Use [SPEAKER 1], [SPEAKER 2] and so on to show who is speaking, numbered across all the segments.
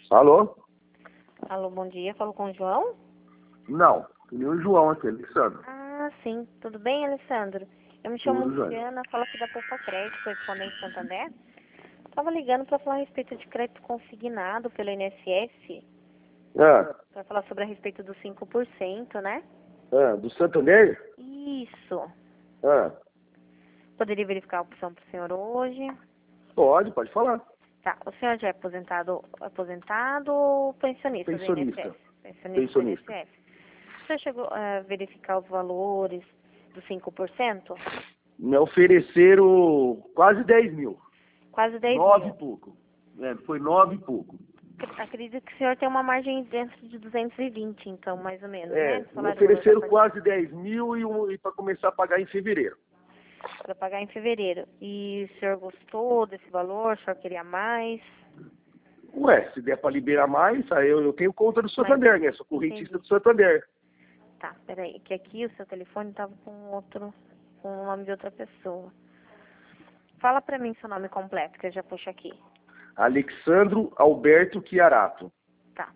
[SPEAKER 1] Alô?
[SPEAKER 2] Alô, bom dia. Falo com o João?
[SPEAKER 1] Não, tem o João aqui, Alexandre.
[SPEAKER 2] Ah, sim. Tudo bem, Alessandro? Eu me chamo
[SPEAKER 1] Tudo, João.
[SPEAKER 2] Luciana, falo aqui da Poupa Crédito, correspondente Santander. Tava ligando para falar a respeito de crédito consignado pelo INSS, para falar sobre a respeito dos 5%, né?
[SPEAKER 1] Do Santander?
[SPEAKER 2] Isso.
[SPEAKER 1] Ah,
[SPEAKER 2] Poderia verificar a opção para o senhor hoje?
[SPEAKER 1] pode falar.
[SPEAKER 2] Tá. O senhor já é aposentado ou pensionista do
[SPEAKER 1] Pensionista.
[SPEAKER 2] INSS?
[SPEAKER 1] Pensionista.
[SPEAKER 2] Do INSS. O senhor chegou a verificar os valores dos 5%?
[SPEAKER 1] Me ofereceram quase 10 mil.
[SPEAKER 2] Quase 10
[SPEAKER 1] 9
[SPEAKER 2] mil.
[SPEAKER 1] e pouco. Foi 9 e pouco.
[SPEAKER 2] Acredito que o senhor tem uma margem dentro de 220, então, mais ou menos, né? Do
[SPEAKER 1] Me
[SPEAKER 2] salário valor da
[SPEAKER 1] ofereceram
[SPEAKER 2] partida,
[SPEAKER 1] quase 10 mil e para começar a pagar em fevereiro.
[SPEAKER 2] para pagar em fevereiro. E o senhor gostou desse valor? O senhor queria mais?
[SPEAKER 1] Ué, se der para liberar mais, aí eu tenho conta do Santander, né? Sou correntista
[SPEAKER 2] Entendi.
[SPEAKER 1] do Santander.
[SPEAKER 2] Tá, peraí, que aqui o seu telefone estava com com o nome de outra pessoa. Fala pra mim seu nome completo, que eu já puxo aqui.
[SPEAKER 1] Alexandro Alberto Chiarato.
[SPEAKER 2] Tá.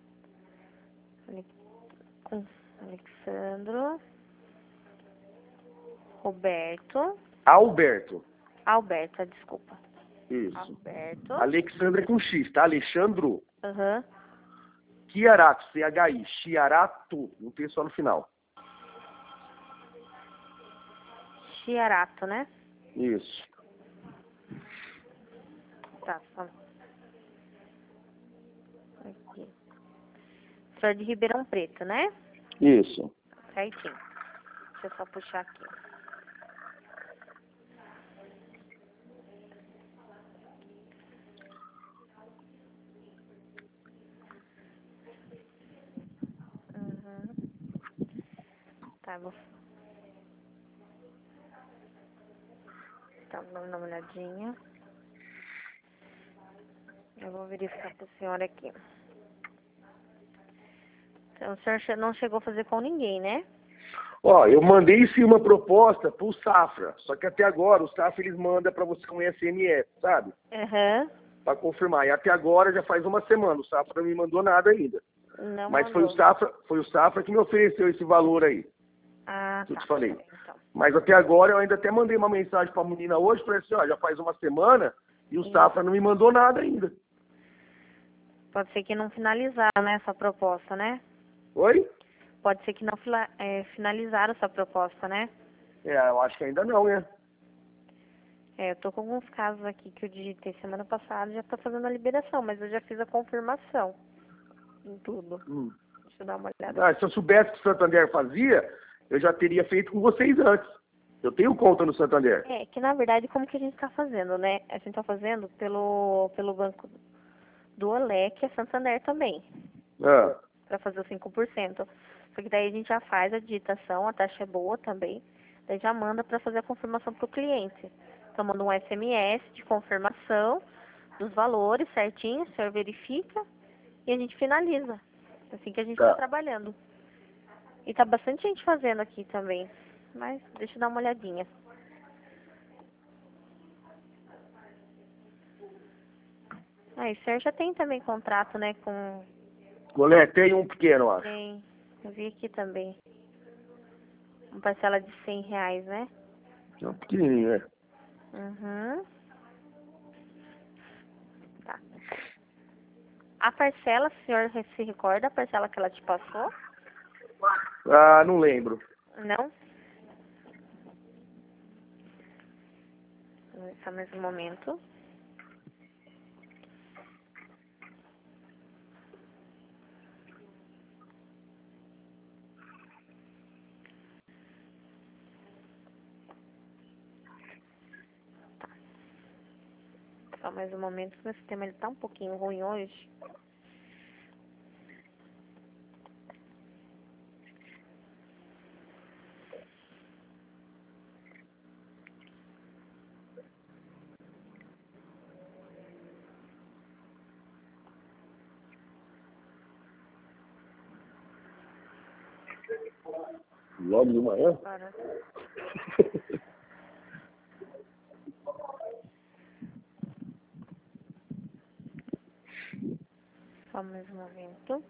[SPEAKER 2] Alexandro Roberto Alberto, desculpa.
[SPEAKER 1] Isso.
[SPEAKER 2] Alberto.
[SPEAKER 1] Alexandre é com X, tá? Alexandro
[SPEAKER 2] Aham.
[SPEAKER 1] Chiarato, C-H-I. Chiarato, não tem só no final.
[SPEAKER 2] Chiarato, né?
[SPEAKER 1] Isso.
[SPEAKER 2] Tá, só. Aqui. Senhor de Ribeirão Preto, né?
[SPEAKER 1] Isso.
[SPEAKER 2] Certinho. Deixa eu só puxar aqui. Uhum. Tá, vou. Tá, vamos dar uma olhadinha. Eu vou verificar pra senhora aqui. Então, o senhor não chegou a fazer com ninguém, né?
[SPEAKER 1] Ó, eu mandei sim uma proposta pro Safra, só que até agora o Safra eles mandam para você um SMS, sabe?
[SPEAKER 2] Aham.
[SPEAKER 1] Para confirmar. E até agora já faz uma semana, o Safra não me mandou nada ainda.
[SPEAKER 2] Não
[SPEAKER 1] Mas
[SPEAKER 2] mandou.
[SPEAKER 1] foi o Safra que me ofereceu esse valor aí,
[SPEAKER 2] Ah,
[SPEAKER 1] que eu
[SPEAKER 2] tá.
[SPEAKER 1] te falei.
[SPEAKER 2] Então.
[SPEAKER 1] Mas até agora eu ainda até mandei uma mensagem para a menina hoje, falei assim, ó, já faz uma semana e o Safra não me mandou nada ainda.
[SPEAKER 2] Pode ser que não finalizaram, né, essa proposta, né?
[SPEAKER 1] Oi?
[SPEAKER 2] Pode ser que não finalizaram essa proposta, né?
[SPEAKER 1] Eu acho que ainda não, né?
[SPEAKER 2] Eu tô com alguns casos aqui que eu digitei semana passada e já tá fazendo a liberação, mas eu já fiz a confirmação em tudo. Deixa eu dar uma olhada.
[SPEAKER 1] Se eu soubesse que o Santander fazia, eu já teria feito com vocês antes. Eu tenho conta no Santander.
[SPEAKER 2] Que na verdade, como que a gente tá fazendo, né? A gente tá fazendo pelo banco do Olec, a Santander também, para fazer os 5%. Porque daí a gente já faz a digitação, a taxa é boa também, daí já manda para fazer a confirmação pro cliente. Então manda um SMS de confirmação dos valores certinho, o senhor verifica e a gente finaliza. Assim que a gente está trabalhando. E tá bastante gente fazendo aqui também. Mas deixa eu dar uma olhadinha. O senhor já tem também contrato, né, com...
[SPEAKER 1] Mulher, tem um pequeno, acho.
[SPEAKER 2] Tem. Eu vi aqui também. Uma parcela de R$ 100, né?
[SPEAKER 1] É um pequenininho, né?
[SPEAKER 2] Uhum. Tá. A parcela, o senhor se recorda a parcela que ela te passou?
[SPEAKER 1] Ah, não lembro.
[SPEAKER 2] Não? Só mais um momento. Tá. Só mais um momento, meu sistema ele tá um pouquinho ruim hoje.
[SPEAKER 1] Logo de manhã?
[SPEAKER 2] Agora. Só Só mais um momento.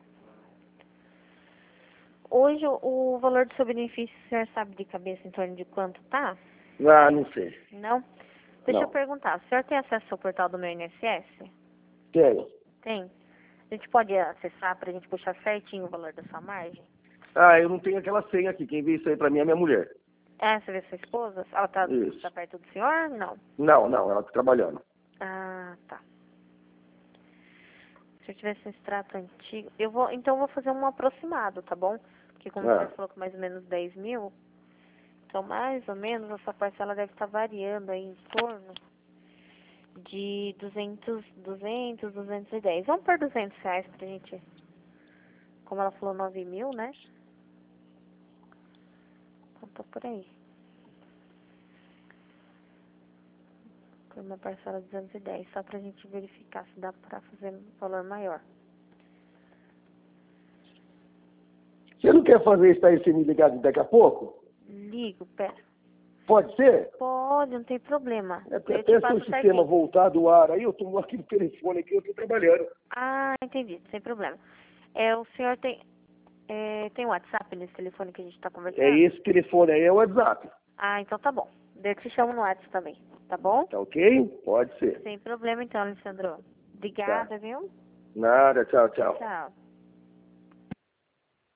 [SPEAKER 2] Hoje, o valor do seu benefício, o senhor sabe de cabeça em torno de quanto tá?
[SPEAKER 1] Ah, não sei.
[SPEAKER 2] Não? Deixa eu
[SPEAKER 1] Não.
[SPEAKER 2] perguntar, o senhor tem acesso ao portal do meu INSS?
[SPEAKER 1] Tenho.
[SPEAKER 2] Tem. A gente pode acessar pra gente puxar certinho o valor da sua margem?
[SPEAKER 1] Ah, eu não tenho aquela senha aqui. Quem vê isso aí pra mim é minha mulher.
[SPEAKER 2] É, você vê sua esposa? Ela tá
[SPEAKER 1] Isso.
[SPEAKER 2] perto do senhor? Não.
[SPEAKER 1] Não, ela tá trabalhando.
[SPEAKER 2] Ah, tá. Se eu tivesse um extrato antigo, então eu vou fazer um aproximado, tá bom? Porque como o senhor falou que mais ou menos 10 mil, então mais ou menos essa parcela deve estar variando aí em torno de 210. Vamos por R$200 pra gente, como ela falou 9 mil, né? Então tá por aí. Por uma parcela de 210, só pra gente verificar se dá pra fazer um valor maior.
[SPEAKER 1] Você não quer fazer isso aí sem me ligar daqui a pouco?
[SPEAKER 2] Ligo, pera.
[SPEAKER 1] Pode ser?
[SPEAKER 2] Pode, não tem problema.
[SPEAKER 1] É porque
[SPEAKER 2] Eu te
[SPEAKER 1] até se
[SPEAKER 2] passo
[SPEAKER 1] o sistema
[SPEAKER 2] certinho.
[SPEAKER 1] voltar do ar aí, eu tô aqui no telefone aqui, eu tô trabalhando.
[SPEAKER 2] Ah, entendi, sem problema. O senhor tem WhatsApp nesse telefone que a gente tá conversando?
[SPEAKER 1] É esse telefone aí, é o WhatsApp.
[SPEAKER 2] Ah, então tá bom. Eu te chamo no WhatsApp também, tá bom?
[SPEAKER 1] Tá ok? Pode ser.
[SPEAKER 2] Sem problema então, Alessandro. Obrigada,
[SPEAKER 1] Tá.
[SPEAKER 2] viu?
[SPEAKER 1] Nada, tchau, tchau.
[SPEAKER 2] Tchau.